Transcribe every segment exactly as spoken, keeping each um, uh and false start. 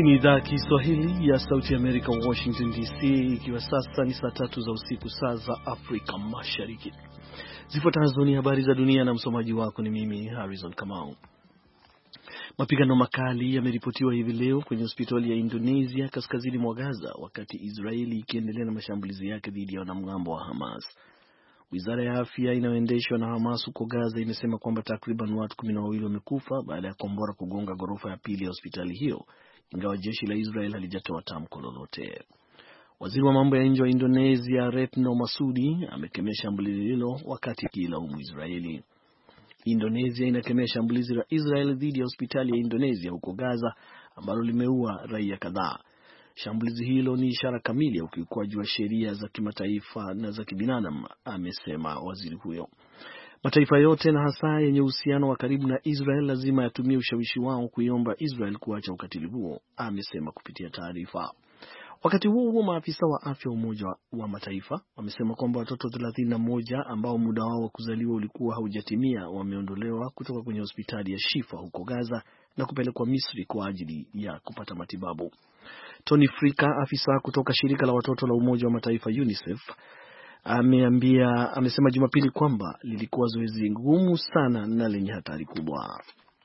Hii ni idhaa Kiswahili ya Sauti ya Amerika, Washington D C, ikiwa sasa ni saa tatu za usiku saa za Afrika Mashariki. Zifuatazo ni habari za dunia na msomaji wako ni mimi Harrison Kamau. Mapigano makali yameripotiwa hivi leo kwenye hospitali ya Indonesia kaskazini mwa Gaza, wakati Israeli ikiendelea na mashambulizi yake dhidi ya wanamgambo wa Hamas. Wizara ya afya inayoendeshwa na Hamas huko Gaza imesema kwamba takriban watu kumi na wawili wamekufa baada ya kombora kugonga ghorofa ya pili ya hospitali hiyo, ingawa jeshi la Israel halijatoa tamko lolote. Waziri wa mambo ya nje wa Indonesia Retno Marsudi amekemea shambulizi hilo wakati akilaumu Israeli. Indonesia inakemea shambulizi la Israel dhidi ya hospitali ya Indonesia huko Gaza ambalo limeua raia kadhaa. Shambulizi hilo ni ishara kamili ya ukiukwaji wa sheria za kimataifa na za kibinadamu, amesema waziri huyo. Mataifa yote na hasa yenye uhusiano wa karibu na Israel lazima yatumie ushawishi wao kuiomba Israel kuacha ukatili huo, amesema kupitia taarifa. Wakati huo huo, maafisa wa afya wa Umoja wa Mataifa wamesema kwamba watoto thelathini na moja ambao muda wao wa kuzaliwa ulikuwa haujatimia wameondolewa kutoka kwenye hospitali ya Shifa huko Gaza na kupelekwa Misri kwa ajili ya kupata matibabu. Tony Frika, afisa kutoka shirika la watoto la Umoja wa Mataifa UNICEF, ameambia amesema Jumapili kwamba lilikuwa zoezi ngumu sana na lenye hatari kubwa.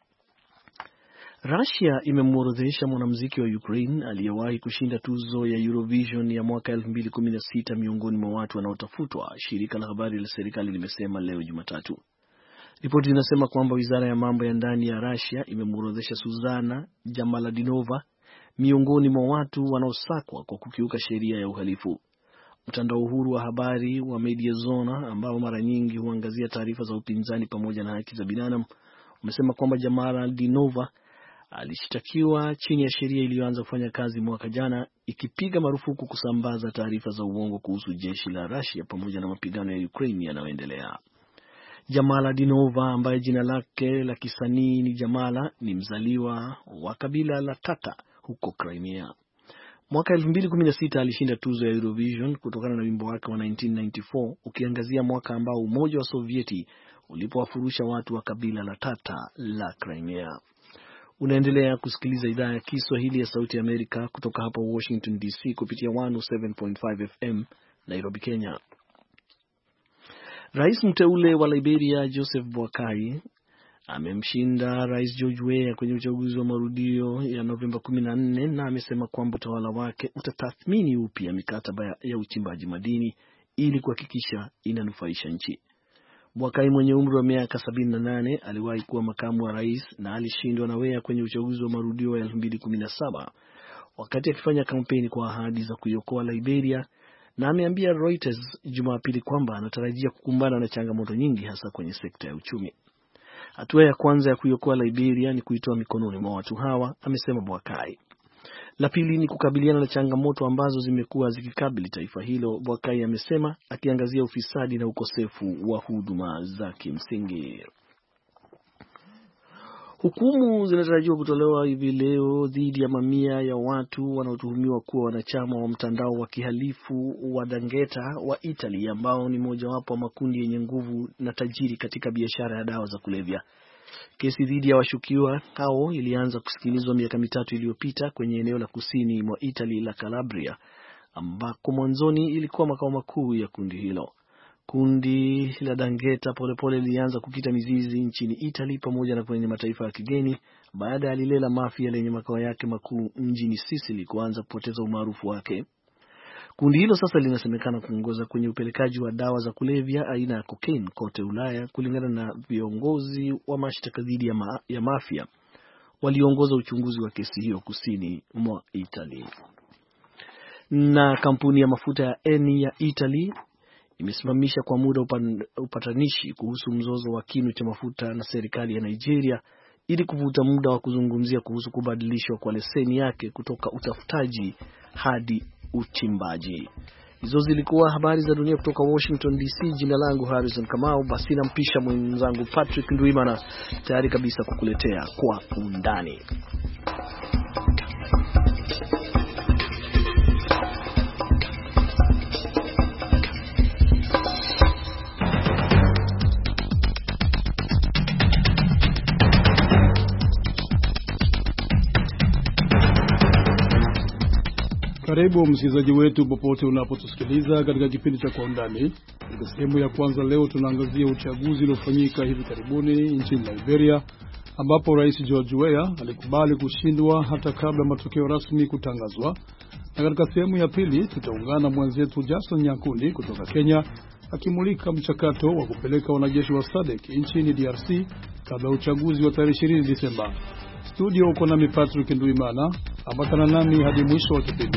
Russia imemworodhesha mwanamuziki wa Ukraine aliyewahi kushinda tuzo ya Eurovision ya mwaka elfu mbili kumi na sita miongoni mwa watu wanaotafutwa, shirika la habari la serikali limesema leo Jumatatu. Ripoti zinasema kwamba wizara ya mambo ya ndani ya Russia imemworodhesha Suzana Jamaladinova miongoni mwa watu wanaosakwa kwa kukiuka sheria ya uhalifu. Mtandao huru wa habari wa Mediazona, ambao mara nyingi huangazia taarifa za upinzani pamoja na haki za binadamu, umesema kwamba Jamaladinova alishtakiwa chini ya sheria iliyoanza kufanya kazi mwaka jana, ikipiga marufuku kusambaza taarifa za uongo kuhusu jeshi la Russia pamoja na mapigano ya Ukraine yanayoendelea. Jamaladinova, ambaye jina lake la kisanii ni Jamala, ni mzaliwa wa kabila la Tata huko Crimea. Mwaka elfu mbili kumi na sita alishinda tuzo ya Eurovision kutokana na wimbo wake wa elfu moja na mia tisa tisini na nne, ukiangazia mwaka ambao Umoja wa Sovieti ulipowafurusha watu wa kabila la Tata la Crimea. Unaendelea kusikiliza idhaa ya Kiswahili ya Sauti ya Amerika kutoka hapa Washington D C kupitia mia moja saba nukta tano F M Nairobi, Kenya. Rais mteule wa Liberia Joseph Boakai amemshinda Rais George Weah kwenye uchaguzi wa marudio ya Novemba kumi na nne na amesema kwamba utawala wake utatathmini upya mikataba ya uchimbaji madini ili kuhakikisha inanufaisha nchi. Boakai mwenye umri wa miaka sabini na nane aliwahi kuwa makamu wa rais na alishindwa na Weah kwenye uchaguzi wa marudio ya elfu mbili kumi na saba wakati akifanya kampeni kwa ahadi za kuiokoa Liberia, na ameambia Reuters Jumapili kwamba anatarajia kukumbana na changamoto nyingi hasa kwenye sekta ya uchumi. Hatua ya kwanza ya kuiokoa Liberia ni kuitoa mikononi mwa watu hawa, amesema Boakai. La pili ni kukabiliana na changamoto ambazo zimekuwa zikikabili taifa hilo, Boakai amesema, akiangazia ufisadi na ukosefu wa huduma za kimsingi. Hukumu zinatarajiwa kutolewa hivi leo dhidi ya mamia ya watu wanaotuhumiwa kuwa wanachama wa mtandao wa kihalifu wa Ndrangheta wa Italy, ambao ni mojawapo wa makundi yenye nguvu na tajiri katika biashara ya dawa za kulevya. Kesi dhidi ya washukiwa hao ilianza kusikilizwa miaka mitatu iliyopita kwenye eneo la kusini mwa Italy la Calabria, ambako mwanzoni ilikuwa makao makuu ya kundi hilo. Kundi la Ndrangheta polepole lilianza kukita mizizi nchini Italy pamoja na kwenye mataifa ya kigeni baada ya lile la mafia lenye makao yake makuu mjini Sicily kuanza kupoteza umaarufu wake. Kundi hilo sasa linasemekana kuongoza kwenye upelekaji wa dawa za kulevya aina ya cocaine kote Ulaya, kulingana na viongozi wa mashtaka dhidi ya, ma ya mafia waliongoza uchunguzi wa kesi hiyo kusini mwa Italy. Na kampuni ya mafuta ya Eni ya Italy imesimamisha kwa muda upan, upatanishi kuhusu mzozo wa kinu cha mafuta na serikali ya Nigeria ili kuvuta muda wa kuzungumzia kuhusu kubadilishwa kwa leseni yake kutoka utafutaji hadi uchimbaji. Hizo zilikuwa habari za dunia kutoka Washington D C. Jina langu Harrison Kamau. Basi nampisha mwenzangu Patrick Ndwimana tayari kabisa kukuletea kwa undani. Karibu msikilizaji wetu popote unapotusikiliza katika kipindi cha Kwa Undani. Katika sehemu ya kwanza leo tunaangazia uchaguzi uliofanyika hivi karibuni nchini Liberia, ambapo Rais George Weah alikubali kushindwa hata kabla matokeo rasmi kutangazwa. Na katika sehemu ya pili tutaungana mwenzetu Jason Nyakundi kutoka Kenya akimulika mchakato wa kupeleka wanajeshi wa S A D C nchini D R C kabla ya uchaguzi wa tarehe ishirini Disemba. Studio uko nami Patrick Nduimana, ambatana nami hadi mwisho wa kipindi.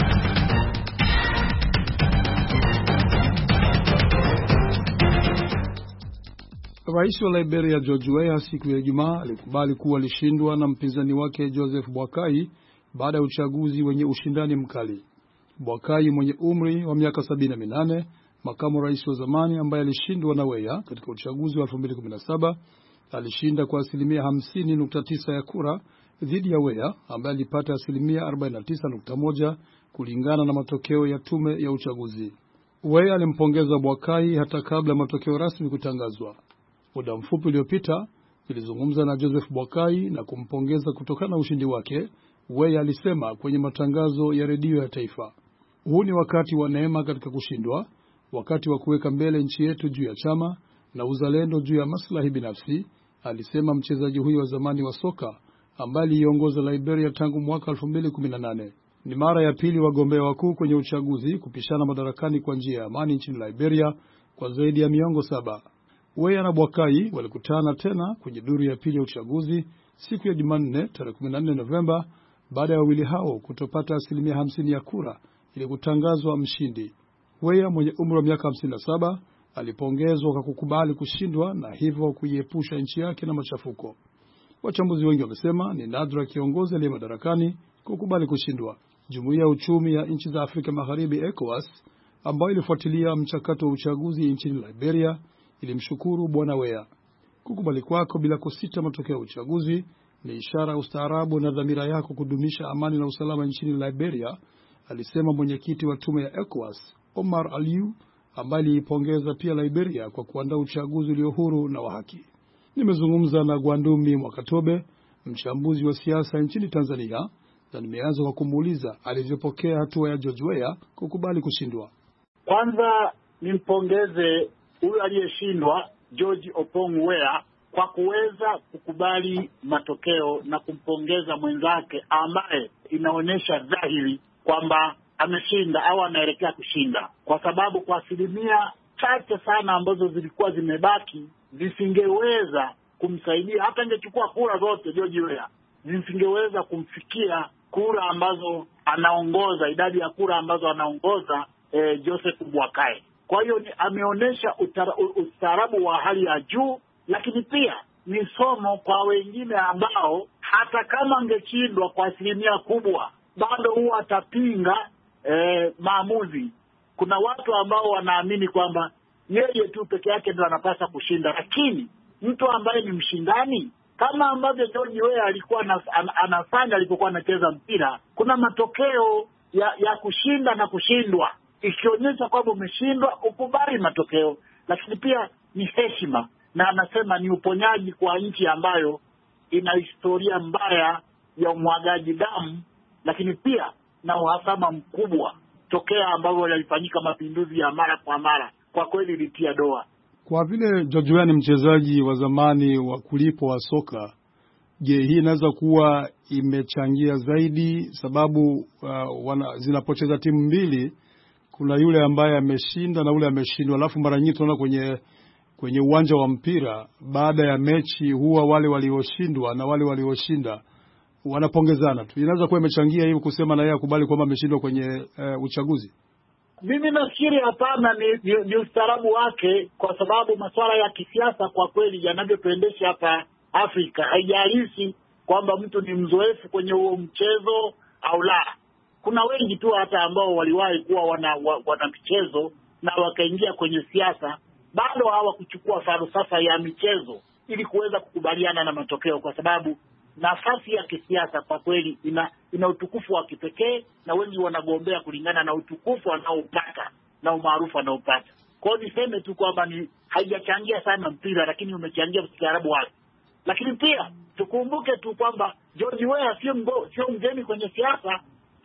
Rais wa Liberia George Weah siku ya Ijumaa alikubali kuwa alishindwa na mpinzani wake Joseph Boakai baada ya uchaguzi wenye ushindani mkali. Boakai mwenye umri wa miaka sabini na minane, makamu rais wa zamani ambaye alishindwa na Weah katika uchaguzi wa elfu mbili kumi na saba, alishinda kwa asilimia hamsini nukta tisa ya kura dhidi ya Weah ambaye alipata asilimia arobaini na tisa nukta moja kulingana na matokeo ya tume ya uchaguzi. Weah alimpongeza Boakai hata kabla matokeo rasmi kutangazwa. Muda mfupi uliopita nilizungumza na Joseph Boakai na kumpongeza kutokana na ushindi wake. Weah alisema kwenye matangazo ya redio ya taifa, huu ni wakati wa neema katika kushindwa, wakati wa kuweka mbele nchi yetu juu ya chama na uzalendo juu ya maslahi binafsi, alisema mchezaji huyo wa zamani wa soka ambaye aliongoza Liberia tangu mwaka elfu mbili kumi na nane. Ni mara ya pili wagombea wakuu kwenye uchaguzi kupishana madarakani kwa njia ya amani nchini Liberia kwa zaidi ya miongo saba. Weah na Boakai walikutana tena kwenye duru ya pili ya uchaguzi siku ya Jumanne tarehe kumi na nne Novemba baada ya wawili hao kutopata asilimia hamsini ya kura ili kutangazwa mshindi. Weah mwenye umri wa miaka hamsini na saba alipongezwa kwa kukubali kushindwa na hivyo kuiepusha nchi yake na machafuko. Wachambuzi wengi wamesema ni nadra kiongozi aliye madarakani kukubali kushindwa. Jumuiya ya uchumi ya nchi za Afrika Magharibi ECOWAS, ambayo ilifuatilia mchakato wa uchaguzi nchini Liberia, ilimshukuru bwana Weah. Kukubali kwako bila kusita matokeo ya uchaguzi ni ishara ya ustaarabu na dhamira yako kudumisha amani na usalama nchini Liberia, alisema mwenyekiti wa tume ya ECOWAS Omar Aliu, ambaye alipongeza pia Liberia kwa kuandaa uchaguzi ulio huru na wa haki. Nimezungumza na Gwandumi Mwakatobe, mchambuzi wa siasa nchini Tanzania, na nimeanza kwa kumuuliza alivyopokea hatua ya George Weah kukubali kushindwa. Kwanza nimpongeze huyu aliyeshindwa George Opong Weah kwa kuweza kukubali matokeo na kumpongeza mwenzake ambaye inaonyesha dhahiri kwamba ameshinda au anaelekea kushinda, kwa sababu kwa asilimia chache sana ambazo zilikuwa zimebaki zisingeweza kumsaidia. Hata ingechukua kura zote George Weah zisingeweza kumfikia kura ambazo anaongoza, idadi ya kura ambazo anaongoza eh, Joseph Boakai. Kwa hiyo ameonyesha ustaarabu wa hali ya juu, lakini pia ni somo kwa wengine ambao hata kama angeshindwa kwa asilimia kubwa bado huwa atapinga eh, maamuzi. Kuna watu ambao wanaamini kwamba yeye tu peke yake ndiye anapaswa kushinda, lakini mtu ambaye ni mshindani kama ambavyo George Weah alikuwa anafanya alipokuwa anacheza mpira, kuna matokeo ya, ya kushinda na kushindwa. Ikionyesha kwamba umeshindwa, ukubali matokeo, lakini pia ni heshima, na anasema ni uponyaji kwa nchi ambayo ina historia mbaya ya umwagaji damu, lakini pia na uhasama mkubwa tokea ambavyo yalifanyika mapinduzi ya mara kwa mara. Kwa kweli ilitia doa. Kwa vile George Weah ni mchezaji wa zamani wa kulipo wa soka, je, hii inaweza kuwa imechangia zaidi? Sababu uh, wana, zinapocheza timu mbili kuna yule ambaye ameshinda na yule ameshindwa, alafu mara nyingi tunaona kwenye kwenye uwanja wa mpira baada ya mechi huwa wale walioshindwa na wale walioshinda wanapongezana tu. Inaweza kuwa imechangia hiyo kusema na yeye akubali kwamba ameshindwa kwenye uh, uchaguzi. Mimi nafikiri hapana, ni, ni, ni ustaarabu wake, kwa sababu masuala ya kisiasa kwa kweli yanavyotuendesha hapa Afrika haijalishi kwamba mtu ni mzoefu kwenye huo mchezo au la. Kuna wengi tu hata ambao waliwahi kuwa wana, wana michezo na wakaingia kwenye siasa, bado hawakuchukua falsafa ya michezo ili kuweza kukubaliana na matokeo, kwa sababu nafasi ya kisiasa kwa kweli ina, ina utukufu wa kipekee, na wengi wanagombea kulingana na utukufu wanaopata na umaarufu wanaopata. Kwa hiyo niseme tu kwamba ni haijachangia sana mpira, lakini umechangia ustaarabu wake. Lakini pia tukumbuke tu kwamba George Weah sio sio mgeni kwenye siasa.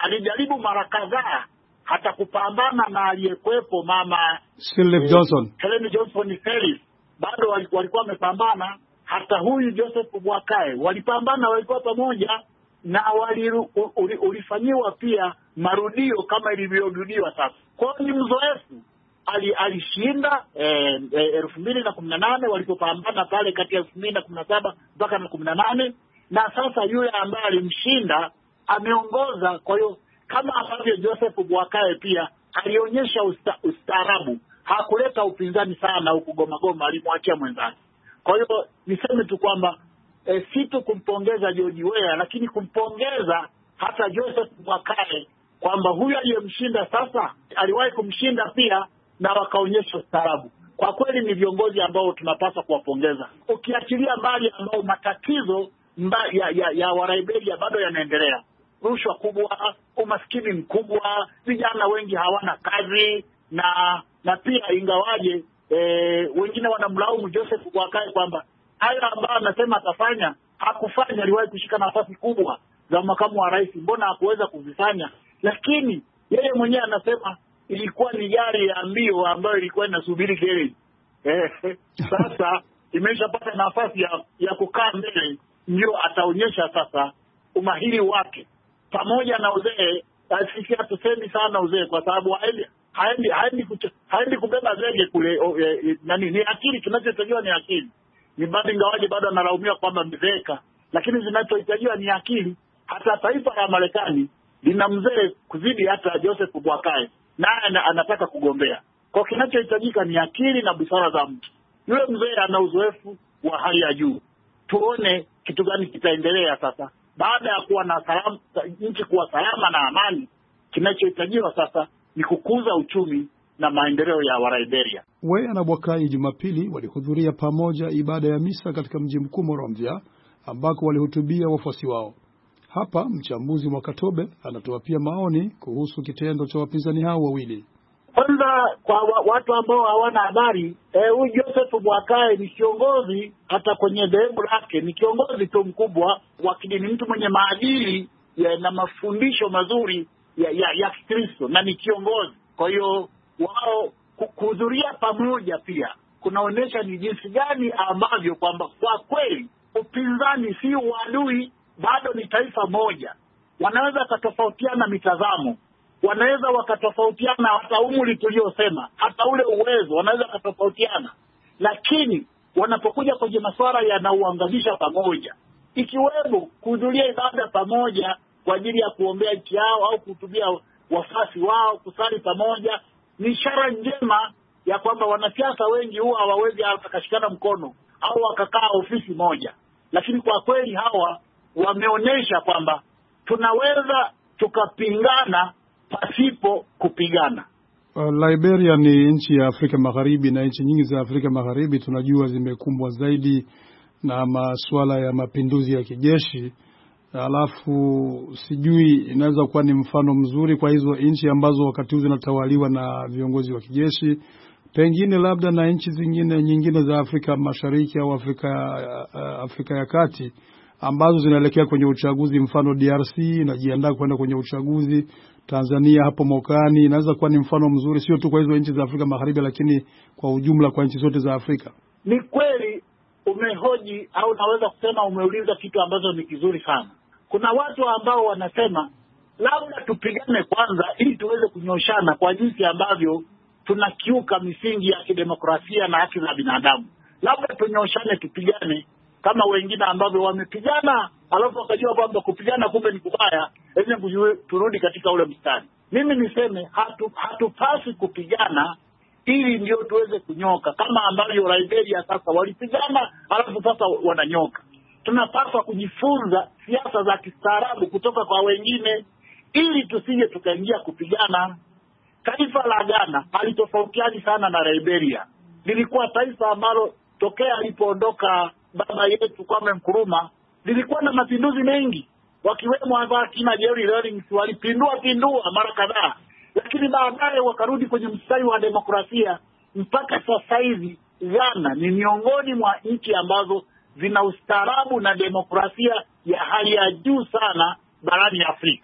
alijaribu mara kadhaa hata kupambana na aliyekwepo mama Sirleaf eh, Johnson. Helen Johnson Sirleaf. Bado walikuwa wamepambana. Hata huyu Joseph Boakai walipambana, walikuwa pamoja na wali, ulifanyiwa pia marudio kama ilivyorudiwa sasa. Kwa hiyo ni mzoefu. Ali, alishinda eh, eh, elfu mbili na kumi na nane walipopambana pale kati ya elfu mbili na kumi na saba mpaka na kumi na nane, na sasa yule ambaye alimshinda ameongoza. Kwa hiyo kama ambavyo Joseph Boakai pia alionyesha usta, ustaarabu, hakuleta upinzani sana huku Goma Goma, alimwachia mwenzake. Kwa hiyo niseme tu kwamba e, si tu kumpongeza George Weah, lakini kumpongeza hata Joseph Boakai kwamba huyu aliyemshinda sasa aliwahi kumshinda pia na wakaonyesha ustaarabu. Kwa kweli ni viongozi ambao tunapaswa kuwapongeza. Ukiachilia mbali ambao matatizo mba, ya, ya, ya Waliberia bado yanaendelea. Rushwa kubwa, umaskini mkubwa, vijana wengi hawana kazi, na na pia ingawaje e, wengine wanamlaumu Joseph Boakai kwamba haya ambayo anasema atafanya hakufanya. Aliwahi kushika nafasi kubwa za makamu wa rais, mbona hakuweza kuzifanya? Lakini yeye mwenyewe anasema ilikuwa ni gari ya mbio ambayo ilikuwa inasubiri gari. Eh, sasa imeshapata nafasi ya, ya kukaa mbele, ndio ataonyesha sasa umahiri wake. Pamoja na uzee, sisi hatusemi sana uzee kwa sababu haendi haendi haendi, haendi kubeba zege kule. O, e, nani ni akili, tunachotakiwa ni akili. Ni bado ingawaje bado analaumiwa kwamba mzeeka, lakini zinachohitajiwa ni akili. Hata taifa la Marekani lina mzee kuzidi hata Joseph Boakai, naye anataka kugombea. Kwa kinachohitajika ni akili na busara za mtu. Yule mzee ana uzoefu wa hali ya juu. Tuone kitu gani kitaendelea sasa baada ya kuwa na salama, nchi kuwa salama na amani. Kinachohitajika sasa ni kukuza uchumi na maendeleo ya Waliberia. Weah na Boakai Jumapili walihudhuria pamoja ibada ya misa katika mji mkuu Monrovia, ambako walihutubia wafuasi wao. Hapa mchambuzi Mwakatobe anatoa pia maoni kuhusu kitendo cha wapinzani hao wawili. Kwanza kwa watu ambao hawana habari, huyu eh, Joseph Boakai ni kiongozi, hata kwenye dhehebu lake ni kiongozi tu mkubwa wa kidini, mtu mwenye maadili ya, na mafundisho mazuri ya ya, ya Kristo, na ni kiongozi. Kwa hiyo wao kuhudhuria pamoja pia kunaonyesha ni jinsi gani ambavyo kwamba kwa kweli upinzani si uadui, bado ni taifa moja. Wanaweza wakatofautiana mitazamo, wanaweza wakatofautiana hata umri tuliosema, hata ule uwezo wanaweza wakatofautiana, lakini wanapokuja kwenye masuala yanauangalisha pamoja, ikiwemo kuhudhuria ibada pamoja kwa ajili ya kuombea nchi yao au kuhutubia wafasi wao, kusali pamoja, ni ishara njema ya kwamba wanasiasa wengi huwa hawawezi wakashikana mkono au wakakaa ofisi moja, lakini kwa kweli hawa wameonyesha kwamba tunaweza tukapingana pasipo kupigana. Uh, Liberia ni nchi ya Afrika Magharibi, na nchi nyingi za Afrika Magharibi tunajua zimekumbwa zaidi na masuala ya mapinduzi ya kijeshi. Alafu sijui inaweza kuwa ni mfano mzuri kwa hizo nchi ambazo wakati huu zinatawaliwa na viongozi wa kijeshi, pengine labda na nchi zingine nyingine za Afrika Mashariki au Afrika uh, Afrika ya Kati ambazo zinaelekea kwenye uchaguzi. Mfano D R C inajiandaa kwenda kwenye uchaguzi, Tanzania hapo mwakani. Inaweza kuwa ni mfano mzuri sio tu kwa hizo nchi za Afrika Magharibi, lakini kwa ujumla kwa nchi zote za Afrika. Ni kweli umehoji au naweza kusema umeuliza kitu ambacho ni kizuri sana. Kuna watu ambao wanasema labda tupigane kwanza ili tuweze kunyoshana kwa jinsi ambavyo tunakiuka misingi ya kidemokrasia na haki za binadamu. Labda tunyoshane, tupigane kama wengine ambavyo wamepigana alafu wakajua kwamba kupigana kumbe ni kubaya, hebu turudi katika ule mstari. Mimi niseme hatu hatupasi kupigana ili ndio tuweze kunyoka kama ambavyo Liberia sasa walipigana alafu sasa wananyoka. Tunapaswa kujifunza siasa za kistaarabu kutoka kwa wengine ili tusije tukaingia kupigana. Taifa la Ghana halitofautiani sana na Liberia. Lilikuwa taifa ambalo tokea alipoondoka baba yetu Kwame Nkrumah lilikuwa na mapinduzi mengi, wakiwemo hapa kina Jerry Rawlings walipindua pindua mara kadhaa, lakini baadaye wakarudi kwenye mstari wa demokrasia. Mpaka sasa hivi Ghana ni miongoni mwa nchi ambazo zina ustaarabu na demokrasia ya hali ya juu sana barani Afrika.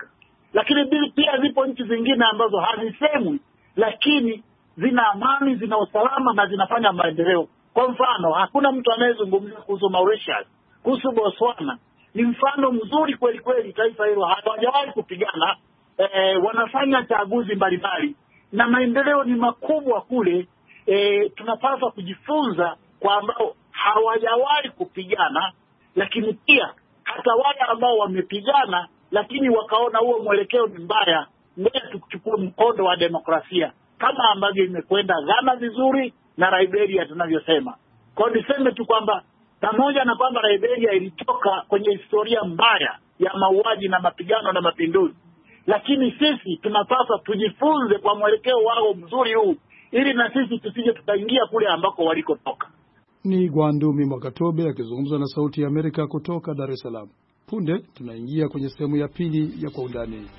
Lakini pia zipo nchi zingine ambazo hazisemwi, lakini zina amani, zina usalama na zinafanya maendeleo. Kwa mfano, hakuna mtu anayezungumzia kuhusu Mauritius, kuhusu Botswana. Ni mfano mzuri kweli kweli, taifa hilo hawajawahi kupigana, e, wanafanya chaguzi mbalimbali na maendeleo ni makubwa kule. E, tunapaswa kujifunza kwa ambao hawajawahi kupigana, lakini pia hata wale ambao wamepigana lakini wakaona huo mwelekeo ni mbaya, ngoja tuchukue mkondo wa demokrasia kama ambavyo imekwenda Ghana vizuri na Liberia tunavyosema. Kwa hiyo niseme tu kwamba pamoja na kwamba Liberia ilitoka kwenye historia mbaya ya mauaji na mapigano na mapinduzi, lakini sisi tunapaswa tujifunze kwa mwelekeo wao mzuri huu, ili na sisi tusije tukaingia kule ambako walikotoka. Ni Gwandumi Mwakatobe akizungumza na Sauti ya Amerika kutoka Dar es Salaam. Punde tunaingia kwenye sehemu ya pili ya Kwa Undani.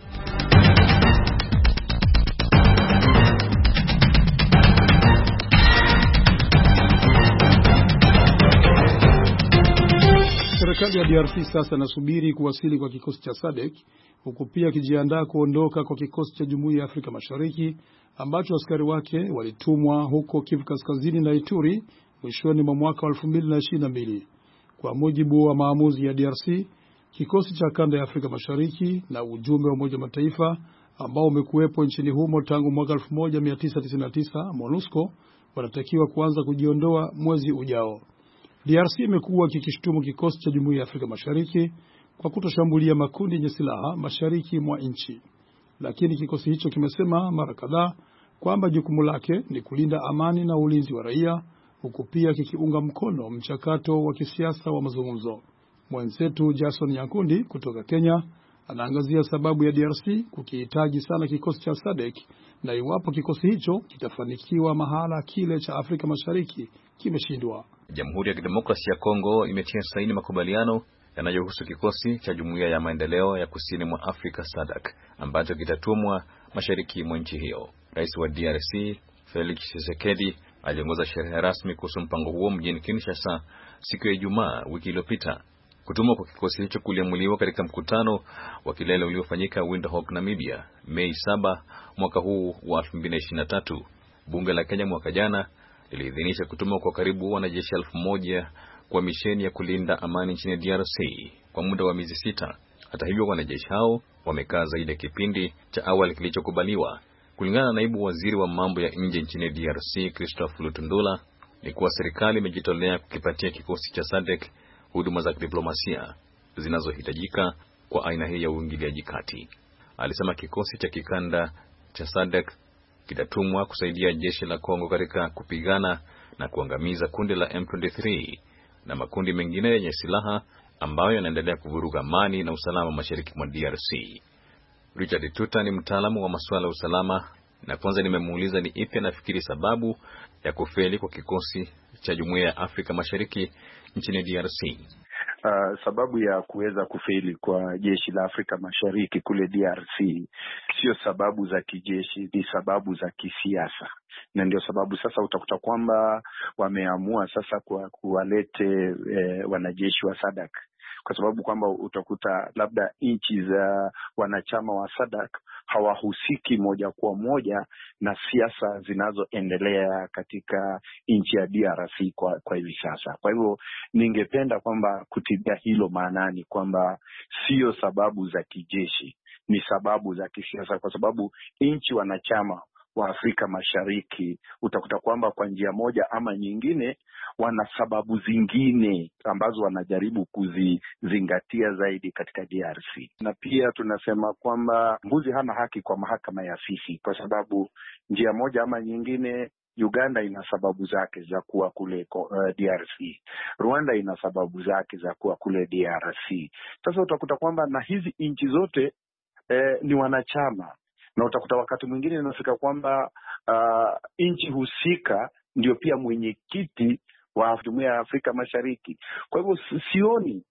Serikali ya D R C sasa nasubiri kuwasili kwa kikosi cha S A D C, huku pia kijiandaa kuondoka kwa kikosi cha Jumuiya ya Afrika Mashariki ambacho askari wake walitumwa huko Kivu Kaskazini na Ituri mwishoni mwa mwaka wa elfu mbili ishirini na mbili. Kwa mujibu wa maamuzi ya D R C, kikosi cha kanda ya Afrika Mashariki na ujumbe wa Umoja Mataifa ambao umekuwepo nchini humo tangu mwaka elfu moja mia tisa tisini na tisa, MONUSCO, wanatakiwa kuanza kujiondoa mwezi ujao. D R C imekuwa kikishtumu kikosi cha Jumuiya ya Afrika Mashariki kwa kutoshambulia makundi yenye silaha mashariki mwa nchi. Lakini kikosi hicho kimesema mara kadhaa kwamba jukumu lake ni kulinda amani na ulinzi wa raia, huku pia kikiunga mkono mchakato wa kisiasa wa mazungumzo. Mwenzetu Jason Nyakundi kutoka Kenya anaangazia sababu ya D R C kukihitaji sana kikosi cha S A D C na iwapo kikosi hicho kitafanikiwa mahala kile cha Afrika Mashariki kimeshindwa. Jamhuri ya Kidemokrasia ya Kongo imetia saini makubaliano yanayohusu kikosi cha Jumuiya ya Maendeleo ya Kusini mwa Afrika S A D C ambacho kitatumwa mashariki mwa nchi hiyo. Rais wa D R C Felix Tshisekedi aliongoza sherehe rasmi kuhusu mpango huo mjini Kinshasa siku ya Ijumaa wiki iliyopita. Kutumwa kwa kikosi hicho kuliamuliwa katika mkutano wa kilele uliofanyika Windhoek, Namibia, Mei saba mwaka huu wa elfu mbili ishirini na tatu. Bunge la Kenya mwaka jana liliidhinisha kutumwa kwa karibu wanajeshi elfu moja kwa misheni ya kulinda amani nchini D R C kwa muda wa miezi sita. Hata hivyo, wanajeshi hao wamekaa zaidi ya kipindi cha awali kilichokubaliwa. Kulingana na naibu waziri wa mambo ya nje nchini D R C Christophe Lutundula, ni kuwa serikali imejitolea kukipatia kikosi cha S A D C huduma za diplomasia zinazohitajika kwa aina hii ya uingiliaji kati. Alisema kikosi cha kikanda cha S A D C kitatumwa kusaidia jeshi la Kongo katika kupigana na kuangamiza kundi la M ishirini na tatu na makundi mengine yenye silaha ambayo yanaendelea kuvuruga amani na usalama mashariki mwa D R C. Richard Tuta ni mtaalamu wa masuala ya usalama, na kwanza nimemuuliza ni ipi anafikiri sababu ya kufeli kwa kikosi cha Jumuiya ya Afrika Mashariki nchini D R C. Uh, sababu ya kuweza kufeli kwa jeshi la Afrika Mashariki kule D R C sio sababu za kijeshi, ni sababu za kisiasa. Na ndio sababu sasa utakuta kwamba wameamua sasa kwa kuwalete eh, wanajeshi wa S A D C, kwa sababu kwamba utakuta labda nchi za wanachama wa S A D C hawahusiki moja kwa moja na siasa zinazoendelea katika nchi ya D R C kwa, kwa hivi sasa. Kwa hivyo ningependa kwamba kutilia hilo maanani kwamba sio sababu za kijeshi, ni sababu za kisiasa, kwa sababu nchi wanachama wa Afrika Mashariki utakuta kwamba kwa njia moja ama nyingine wana sababu zingine ambazo wanajaribu kuzizingatia zaidi katika D R C. Na pia tunasema kwamba mbuzi hana haki kwa mahakama ya fisi, kwa sababu njia moja ama nyingine Uganda ina sababu zake za kuwa kule uh, D R C. Rwanda ina sababu zake za kuwa kule D R C. Sasa utakuta kwamba na hizi nchi zote eh, ni wanachama, na utakuta wakati mwingine inafika kwamba uh, nchi husika ndio pia mwenyekiti wa Jumuiya ya Afrika Mashariki. Kwa hivyo sioni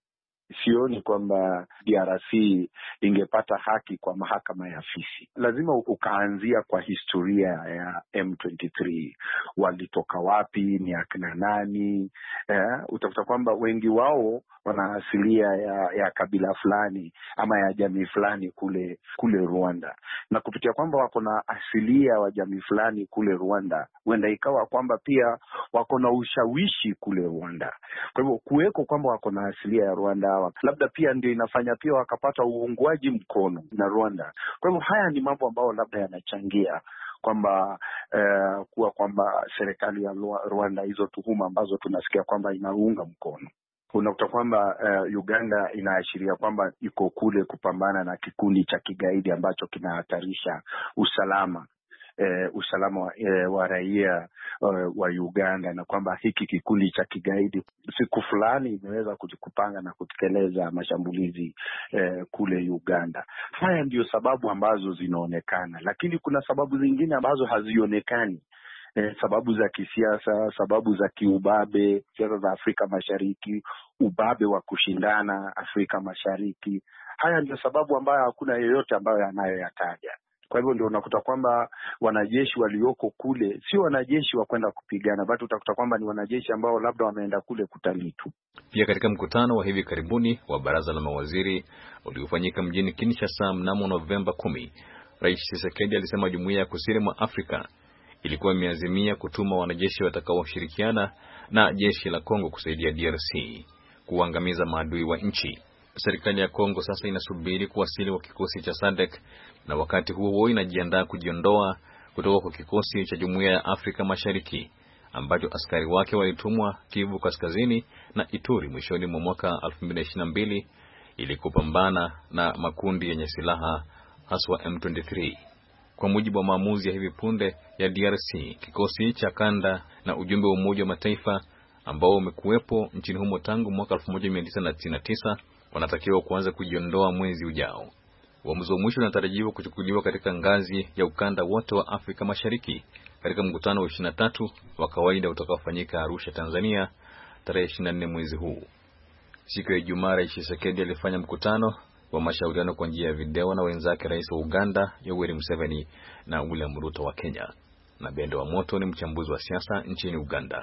sioni kwamba D R C ingepata haki kwa mahakama ya fisi. Lazima ukaanzia kwa historia ya M ishirini na tatu. Walitoka wapi, ni akina nani? Eh, utakuta kwamba wengi wao wana asilia ya, ya kabila fulani ama ya jamii fulani kule kule Rwanda. Na kupitia kwamba wako na asilia wa jamii fulani kule Rwanda, huenda ikawa kwamba pia wako na ushawishi kule Rwanda. Kwa hivyo kuweko kwamba wako na asilia ya Rwanda, labda pia ndio inafanya pia wakapata uungwaji mkono na Rwanda. Kwa hivyo haya ni mambo ambayo labda yanachangia kwamba eh, kuwa kwamba serikali ya Rwanda, hizo tuhuma ambazo tunasikia kwamba inaunga mkono, unakuta kwamba uh, Uganda inaashiria kwamba iko kule kupambana na kikundi cha kigaidi ambacho kinahatarisha usalama uh, usalama wa, uh, wa raia uh, wa Uganda, na kwamba hiki kikundi cha kigaidi siku fulani imeweza kupanga na kutekeleza mashambulizi uh, kule Uganda. Haya ndio sababu ambazo zinaonekana, lakini kuna sababu zingine ambazo hazionekani. Eh, sababu za kisiasa, sababu za kiubabe, siasa za Afrika Mashariki, ubabe wa kushindana Afrika Mashariki. Haya ndio sababu ambayo hakuna yeyote ambayo anayoyataja. Kwa hivyo ndio unakuta kwamba wanajeshi walioko kule sio wanajeshi wa kwenda kupigana, bali utakuta kwamba ni wanajeshi ambao labda wameenda kule kutalii tu. Pia katika mkutano wa hivi karibuni wa baraza la mawaziri uliofanyika mjini Kinshasa mnamo Novemba kumi, Rais Tshisekedi alisema Jumuiya ya Kusini mwa Afrika ilikuwa imeazimia kutuma wanajeshi watakaoshirikiana na jeshi la Kongo kusaidia D R C kuangamiza maadui wa nchi. Serikali ya Kongo sasa inasubiri kuwasili kwa kikosi cha S A D C, na wakati huo huo inajiandaa kujiondoa kutoka kwa kikosi cha Jumuiya ya Afrika Mashariki ambacho askari wake walitumwa Kivu Kaskazini na Ituri mwishoni mwa mwaka elfu mbili ishirini na mbili ili kupambana na makundi yenye silaha haswa M ishirini na tatu. Kwa mujibu wa maamuzi ya hivi punde ya D R C, kikosi cha kanda na ujumbe wa Umoja wa Mataifa ambao umekuwepo nchini humo tangu mwaka elfu moja mia tisa tisini na tisa wanatakiwa kuanza kujiondoa mwezi ujao. Uamuzi wa mwisho unatarajiwa kuchukuliwa katika ngazi ya ukanda wote wa Afrika Mashariki katika mkutano wa ishirini na tatu wa kawaida utakaofanyika Arusha, Tanzania tarehe ishirini na nne mwezi huu. Siku ya Ijumaa, Rais Tshisekedi alifanya mkutano wa mashauriano kwa njia ya video na wenzake Rais wa Uganda Yoweri Museveni na William Ruto wa Kenya. Na Bendo wa Moto ni mchambuzi wa siasa nchini Uganda.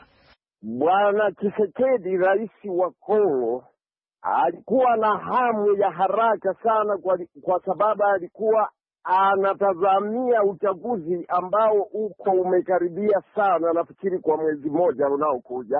Bwana Tshisekedi, rais wa Kongo, alikuwa na hamu ya haraka sana kwa, kwa sababu alikuwa anatazamia uchaguzi ambao uko umekaribia sana, nafikiri kwa mwezi mmoja unaokuja.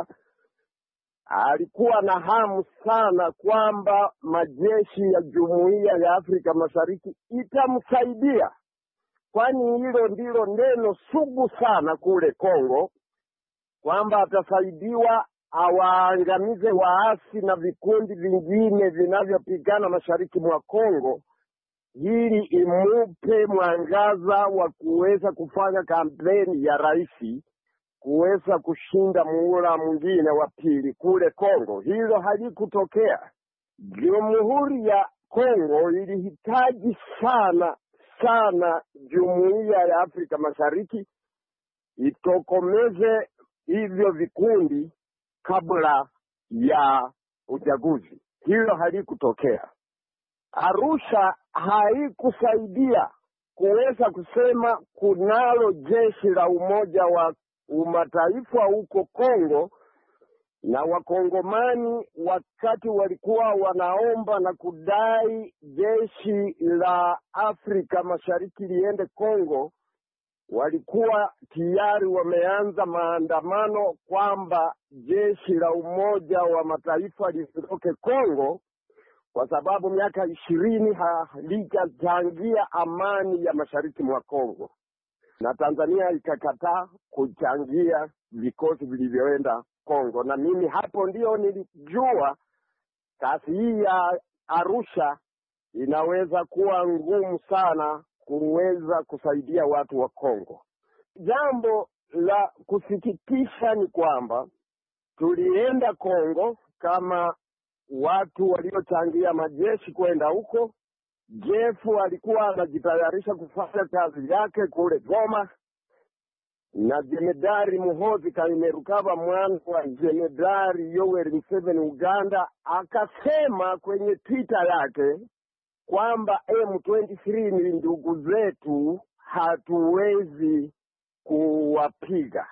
Alikuwa na hamu sana kwamba majeshi ya Jumuiya ya Afrika Mashariki itamsaidia, kwani hilo ndilo neno sugu sana kule Kongo, kwamba atasaidiwa awaangamize waasi na vikundi vingine vinavyopigana mashariki mwa Kongo, ili imupe mwangaza wa kuweza kufanya kampeni ya rais kuweza kushinda muhula mwingine wa pili kule Kongo. Hilo halikutokea. Jamhuri ya Kongo ilihitaji sana sana Jumuiya ya Afrika Mashariki itokomeze hivyo vikundi kabla ya uchaguzi. Hilo halikutokea. Arusha haikusaidia kuweza kusema kunalo jeshi la Umoja wa Mataifa huko Kongo, na wakongomani wakati walikuwa wanaomba na kudai jeshi la Afrika Mashariki liende Kongo, walikuwa tayari wameanza maandamano kwamba jeshi la Umoja wa Mataifa litoke Kongo, kwa sababu miaka ishirini halijachangia amani ya mashariki mwa Kongo, na Tanzania ikakataa kuchangia vikosi vilivyoenda Kongo. Na mimi hapo ndio nilijua kasi hii ya Arusha inaweza kuwa ngumu sana kuweza kusaidia watu wa Kongo. Jambo la kusikitisha ni kwamba tulienda Kongo kama watu waliochangia majeshi kwenda huko. Jeff alikuwa anajitayarisha kufanya kazi yake kule Goma, na Jemedari Muhoozi Kainerugaba mwana wa Jemedari Yoweri Museveni Uganda, akasema kwenye Twitter yake kwamba M ishirini na tatu ni ndugu zetu, hatuwezi kuwapiga.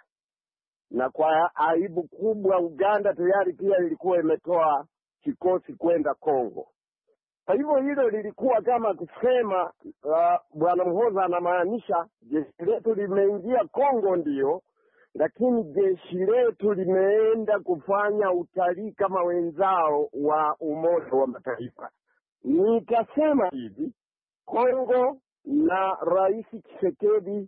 Na kwa aibu kubwa Uganda tayari pia ilikuwa imetoa kikosi kwenda Kongo. Kwa hivyo hilo lilikuwa kama kusema uh, Bwana Muhoozi anamaanisha jeshi letu limeingia Kongo ndio, lakini jeshi letu limeenda kufanya utalii kama wenzao wa Umoja wa Mataifa. Nikasema hivi, Kongo na Rais Tshisekedi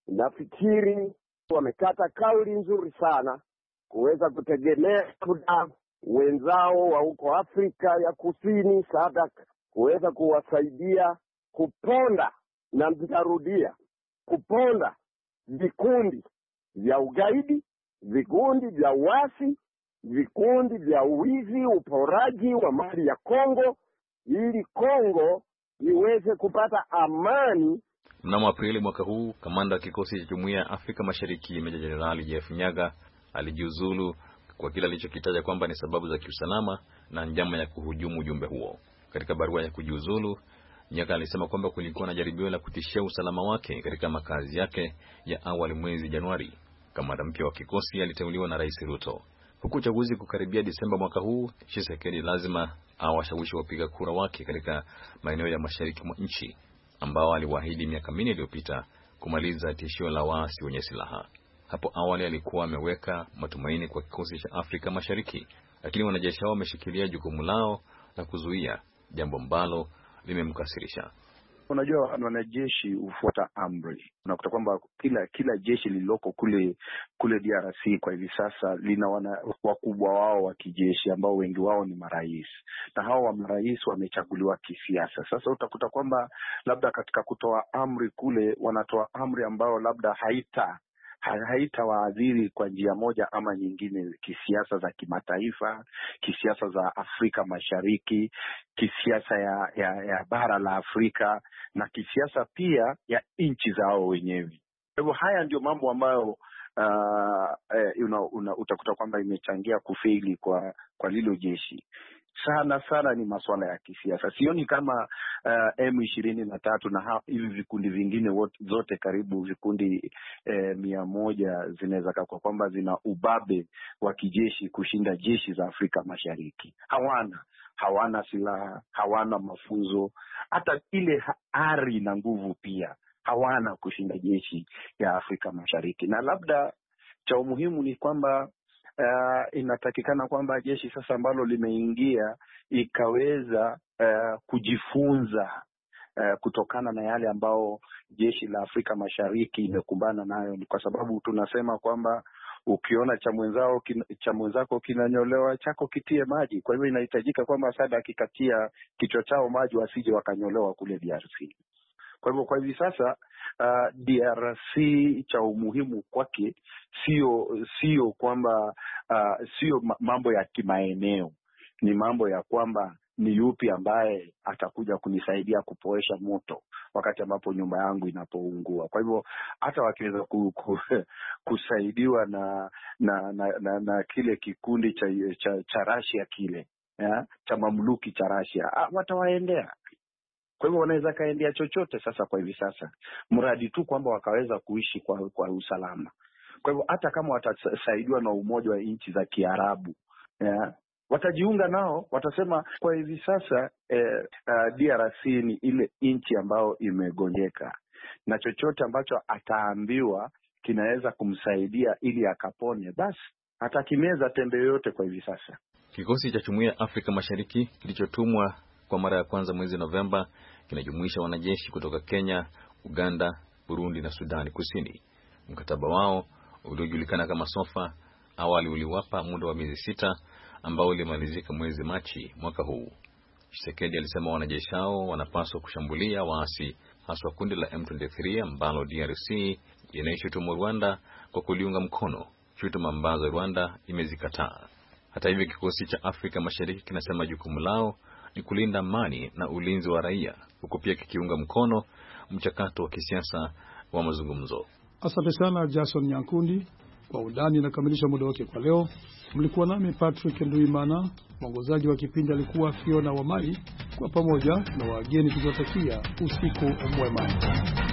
nafikiri wamekata kauli nzuri sana kuweza kutegemea labda wenzao wa huko Afrika ya Kusini S A D C kuweza kuwasaidia kuponda, na mtarudia kuponda vikundi vya ugaidi, vikundi vya uasi, vikundi vya uwizi, uporaji wa mali ya Kongo, ili Kongo iweze kupata amani. Mnamo Aprili mwaka huu, kamanda wa kikosi cha Jumuiya ya Afrika Mashariki Meja Jenerali Jeff Nyaga alijiuzulu kwa kile alichokitaja kwamba ni sababu za kiusalama na njama ya kuhujumu ujumbe huo. Katika barua ya kujiuzulu, Nyaga alisema kwamba kulikuwa na jaribio la kutishia usalama wake katika makazi yake ya awali mwezi Januari. Kamanda mpya wa kikosi aliteuliwa na Rais Ruto. Huku uchaguzi kukaribia Disemba mwaka huu, Tshisekedi lazima awashawishi wapiga kura wake katika maeneo ya mashariki mwa nchi ambao aliwaahidi miaka minne iliyopita kumaliza tishio la waasi wenye silaha. Hapo awali alikuwa ameweka matumaini kwa kikosi cha Afrika Mashariki, lakini wanajeshi hao wameshikilia jukumu lao la kuzuia, jambo ambalo limemkasirisha. Unajua wanajeshi hufuata amri. Unakuta kwamba kila kila jeshi lililoko kule kule D R C kwa hivi sasa lina wana wakubwa wao wa kijeshi ambao wengi wao ni marais. Na hao wa marais wamechaguliwa kisiasa. Sasa utakuta kwamba labda katika kutoa amri kule wanatoa amri ambao labda haita haitawaadhiri kwa njia moja ama nyingine kisiasa za kimataifa, kisiasa za Afrika Mashariki, kisiasa ya, ya, ya bara la Afrika na kisiasa pia ya nchi zao wenyewe. Kwa hivyo haya ndio mambo ambayo uh, eh, una, una, utakuta kwamba imechangia kufeli kwa kwa lilo jeshi. Sana sana ni masuala ya kisiasa. Sioni kama uh, M ishirini na tatu na hivi vikundi vingine wote, zote karibu vikundi eh, mia moja zinaweza kwa kwamba zina ubabe wa kijeshi kushinda jeshi za Afrika Mashariki. Hawana hawana silaha, hawana mafunzo, hata ile ari na nguvu pia hawana kushinda jeshi ya Afrika Mashariki. Na labda cha umuhimu ni kwamba Uh, inatakikana kwamba jeshi sasa ambalo limeingia ikaweza uh, kujifunza uh, kutokana na yale ambao jeshi la Afrika Mashariki imekumbana nayo, kwa sababu tunasema kwamba ukiona cha mwenzao kin, cha mwenzako kinanyolewa chako kitie maji. Kwa hivyo inahitajika kwamba S A D C akikatia kichwa chao maji wasije wakanyolewa kule D R C. Kwa hivyo kwa hivi sasa uh, D R C cha umuhimu kwake sio sio kwamba uh, sio mambo ya kimaeneo, ni mambo ya kwamba ni yupi ambaye atakuja kunisaidia kupoesha moto wakati ambapo nyumba yangu inapoungua. Kwa hivyo hata wakiweza ku, ku, kusaidiwa na na, na na na kile kikundi cha cha, cha Russia kile ya, cha mamluki cha Russia, ah, watawaendea. Kwa hivyo wanaweza kaendea chochote sasa kwa hivi sasa, mradi tu kwamba wakaweza kuishi kwa kwa usalama. Kwa hivyo hata kama watasaidiwa na umoja wa nchi za Kiarabu, ya, watajiunga nao, watasema kwa hivi sasa eh, uh, D R C ni ile nchi ambayo imegonjeka, na chochote ambacho ataambiwa kinaweza kumsaidia ili akapone, basi atakimeza tembe yote kwa hivi sasa. Kikosi cha Jumuiya ya Afrika Mashariki kilichotumwa kwa mara ya kwanza mwezi Novemba kinajumuisha wanajeshi kutoka Kenya, Uganda, Burundi na Sudani Kusini. Mkataba wao uliojulikana kama SOFA awali uliwapa muda wa miezi sita ambao ulimalizika mwezi Machi mwaka huu. Tshisekedi alisema wanajeshi hao wanapaswa kushambulia waasi, hasa kundi la M ishirini na tatu ambalo D R C inaishutumu Rwanda kwa kuliunga mkono, shutuma ambazo Rwanda imezikataa. Hata hivyo, kikosi cha Afrika Mashariki kinasema jukumu lao ni kulinda amani na ulinzi wa raia, huku pia kikiunga mkono mchakato wa kisiasa wa mazungumzo. Asante sana Jason Nyankundi. Kwa undani nakamilisha muda wake kwa leo. Mlikuwa nami Patrick Nduimana, mwongozaji wa kipindi alikuwa Fiona Wamai. Kwa pamoja na wageni tukiwatakia usiku mwema.